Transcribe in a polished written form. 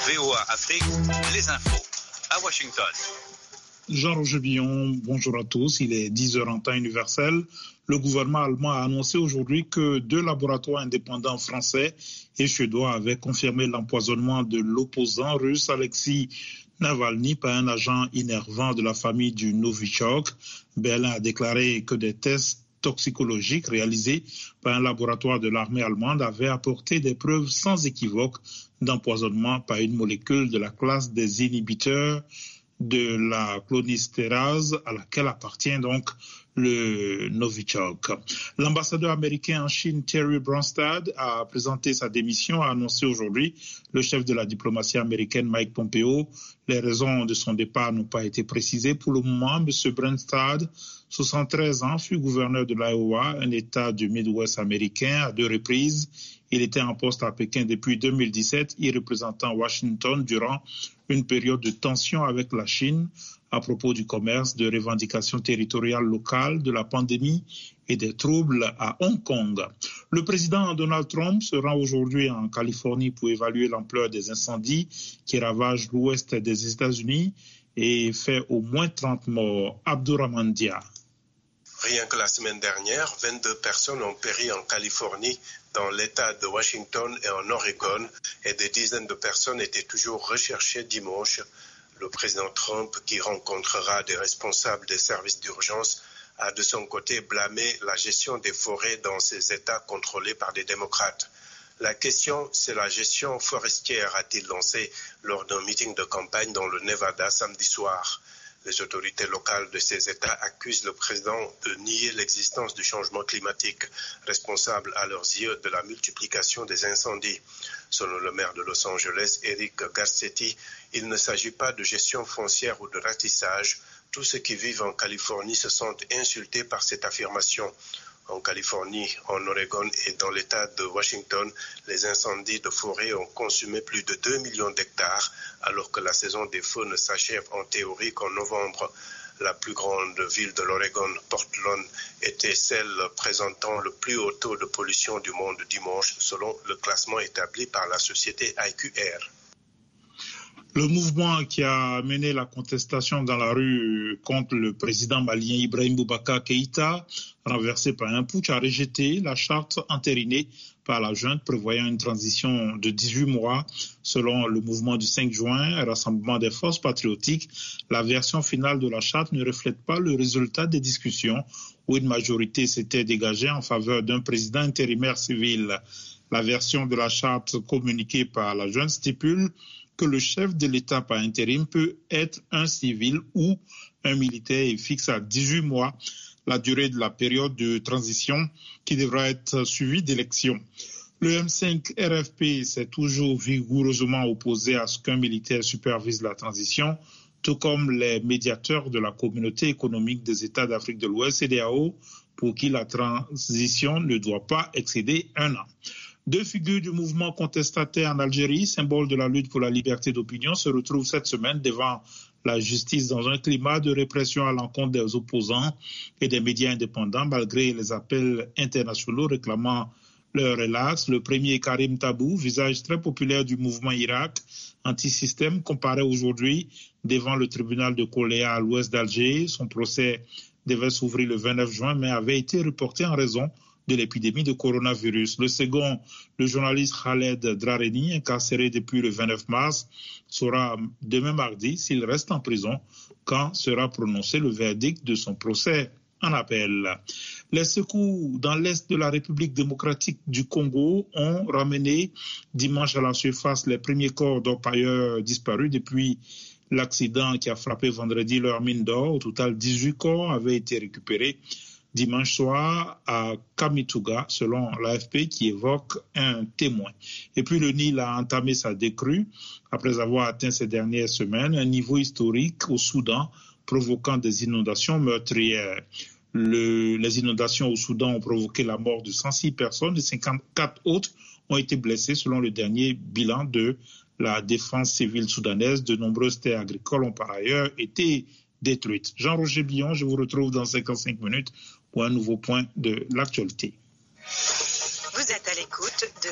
VOA Afrique, les infos à Washington. Jean-Roger Billon, bonjour à tous. Il est 10h en temps universel. Le gouvernement allemand a annoncé aujourd'hui que 2 laboratoires indépendants français et suédois avaient confirmé l'empoisonnement de l'opposant russe Alexei Navalny par un agent innervant de la famille du Novichok. Berlin a déclaré que des tests toxicologiques réalisés par un laboratoire de l'armée allemande avaient apporté des preuves sans équivoque d'empoisonnement par une molécule de la classe des inhibiteurs de la clonistérase à laquelle appartient donc le Novichok. L'ambassadeur américain en Chine, Terry Branstad, a présenté sa démission, a annoncé aujourd'hui le chef de la diplomatie américaine, Mike Pompeo. Les raisons de son départ n'ont pas été précisées. Pour le moment, M. Branstad, 73 ans, fut gouverneur de l'Iowa, un État du Midwest américain, à 2 reprises. Il était en poste à Pékin depuis 2017, y représentant Washington durant une période de tension avec la Chine à propos du commerce, de revendications territoriales locales, de la pandémie et des troubles à Hong Kong. Le président Donald Trump se rend aujourd'hui en Californie pour évaluer l'ampleur des incendies qui ravagent l'ouest des États-Unis et fait au moins 30 morts. Abdourahmane Dia. Rien que la semaine dernière, 22 personnes ont péri en Californie, dans l'État de Washington et en Oregon, et des dizaines de personnes étaient toujours recherchées dimanche. Le président Trump, qui rencontrera des responsables des services d'urgence, a de son côté blâmé la gestion des forêts dans ces États contrôlés par des démocrates. La question, c'est la gestion forestière, a-t-il lancé lors d'un meeting de campagne dans le Nevada samedi soir. Les autorités locales de ces États accusent le président de nier l'existence du changement climatique, responsable à leurs yeux de la multiplication des incendies. Selon le maire de Los Angeles, Eric Garcetti, il ne s'agit pas de gestion foncière ou de ratissage. Tous ceux qui vivent en Californie se sentent insultés par cette affirmation. En Californie, en Oregon et dans l'État de Washington, les incendies de forêt ont consumé plus de 2 millions d'hectares, alors que la saison des feux ne s'achève en théorie qu'en novembre. La plus grande ville de l'Oregon, Portland, était celle présentant le plus haut taux de pollution du monde dimanche, selon le classement établi par la société IQR. Le mouvement qui a mené la contestation dans la rue contre le président malien Ibrahim Boubacar Keïta, renversé par un putsch, a rejeté la charte entérinée par la junte prévoyant une transition de 18 mois. Selon le mouvement du 5 juin, Rassemblement des forces patriotiques, la version finale de la charte ne reflète pas le résultat des discussions où une majorité s'était dégagée en faveur d'un président intérimaire civil. La version de la charte communiquée par la junte stipule que le chef de l'État par intérim peut être un civil ou un militaire et fixe à 18 mois la durée de la période de transition qui devra être suivie d'élections. Le M5 RFP s'est toujours vigoureusement opposé à ce qu'un militaire supervise la transition, tout comme les médiateurs de la communauté économique des États d'Afrique de l'Ouest, CEDEAO, pour qui la transition ne doit pas excéder 1 an. 2 figures du mouvement contestataire en Algérie, symbole de la lutte pour la liberté d'opinion, se retrouvent cette semaine devant la justice dans un climat de répression à l'encontre des opposants et des médias indépendants, malgré les appels internationaux réclamant leur relax. Le premier, Karim Tabou, visage très populaire du mouvement Irak anti-système, comparaît aujourd'hui devant le tribunal de Koléa à l'ouest d'Alger. Son procès devait s'ouvrir le 29 juin, mais avait été reporté en raison de l'épidémie de coronavirus. Le second, le journaliste Khaled Drareni, incarcéré depuis le 29 mars, sera demain mardi, s'il reste en prison, quand sera prononcé le verdict de son procès en appel. Les secours dans l'est de la République démocratique du Congo ont ramené dimanche à la surface les premiers corps d'orpailleurs disparus depuis l'accident qui a frappé vendredi leur mine d'or. Au total, 18 corps avaient été récupérés dimanche soir à Kamituga, selon l'AFP, qui évoque un témoin. Et puis le Nil a entamé sa décrue après avoir atteint ces dernières semaines un niveau historique au Soudan, provoquant des inondations meurtrières. Les inondations au Soudan ont provoqué la mort de 106 personnes et 54 autres ont été blessées selon le dernier bilan de la défense civile soudanaise. De nombreuses terres agricoles ont par ailleurs été détruites. Jean-Roger Billon, je vous retrouve dans 55 minutes pour un nouveau point de l'actualité. Vous êtes à l'écoute de